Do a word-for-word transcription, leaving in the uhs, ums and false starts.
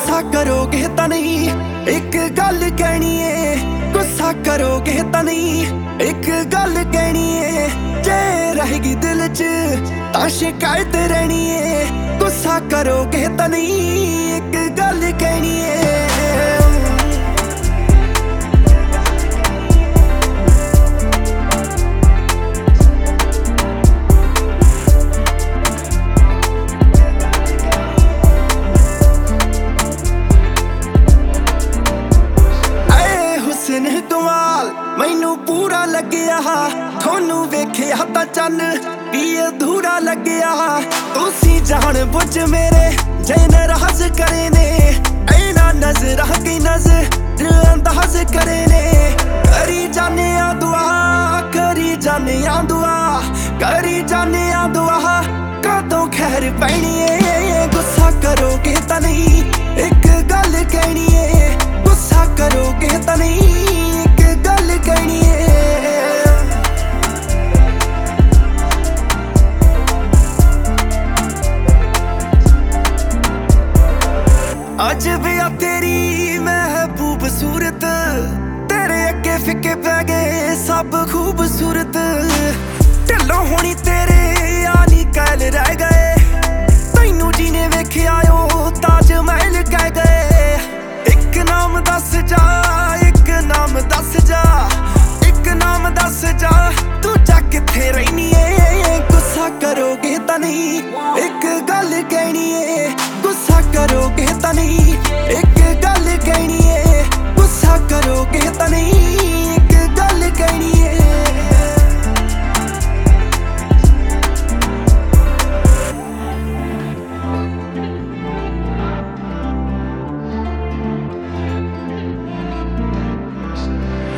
गुस्सा करोगे तां नहीं एक गल कहनी है। गुस्सा करोगे तां नहीं एक गल कहनी है। जे रहेगी दिल च तां शिकायत रहनी है। गुस्सा करोगे तां नहीं एक गल कहनी है। कमाल मैनू पूरा लग्या थोनू वेखिया तां चन्न भी अधूरा लग्या। तुसी जान बुझ मेरे जे नाराज करे ने ऐना नजर की नजर अंदाज करे ने। करी जाने आ दुआ करी जाने आ दुआ करी जाने आ दुआ कदों खैर पैनी है। गुस्सा करोगे तां नहीं एक गल कहनी है। गुस्सा करोगे तां नहीं कहनी है। अज भी आ तेरी महबूब सूरत तेरे अगे फिके पै गए सब खूबसूरत। ढिलों होनी तेरे यानी कैल रह गए तैनू जीने वेखिया ओ ताज महल कह गए। एक नाम दस जा एक नाम दस जा एक नाम दस जा